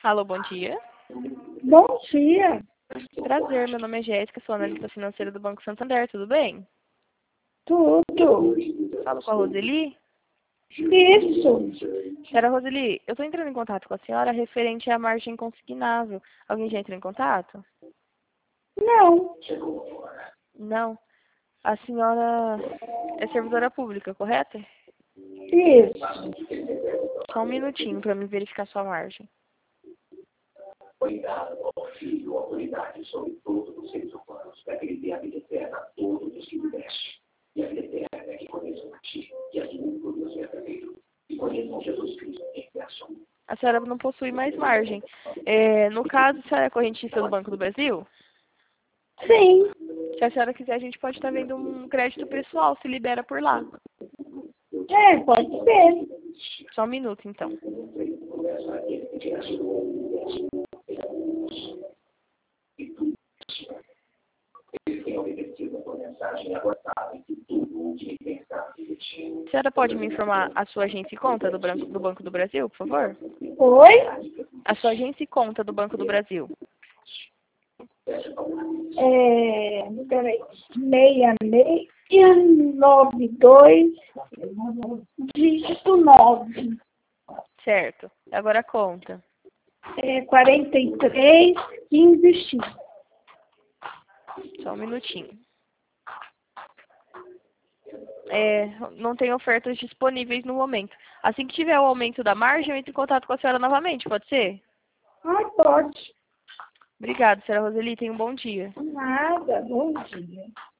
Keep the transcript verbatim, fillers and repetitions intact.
Alô, bom dia. Bom dia. Prazer, meu nome é Jéssica, sou analista financeira do Banco Santander, tudo bem? Tudo. Falo com a Roseli? Isso. Senhora Roseli, eu estou entrando em contato com a senhora referente à margem consignável. Alguém já entrou em contato? Não. Não. A senhora é servidora pública, correto? Isso. Só um minutinho para me verificar sua margem. Cuidado ao filho, autoridade sobre todos os seres humanos, para que ele dê a vida eterna a todos os que lhe deste. E a vida eterna é que conheçam a ti, e a único Deus verdadeiro, e conheçam Jesus Cristo em pessoa. A senhora não possui mais margem. É, no caso, a senhora é correntista do Banco do Brasil? Sim. Se a senhora quiser, a gente pode estar vendo um crédito pessoal, se libera por lá. É, pode ser. Só um minuto, então. A senhora pode me informar a sua agência e conta do, Branco, do Banco do Brasil, por favor? Oi? A sua agência e conta do Banco do Brasil. É, peraí. Meia, meia, nove, dois, dígito nove. Certo. Agora a conta. É, quarenta e três, quinze, X. Só um minutinho. É, não tem ofertas disponíveis no momento. Assim que tiver o aumento da margem, eu entro em contato com a senhora novamente, pode ser? Ah, pode. Obrigada, senhora Roseli. Tenha um bom dia. Nada, bom dia.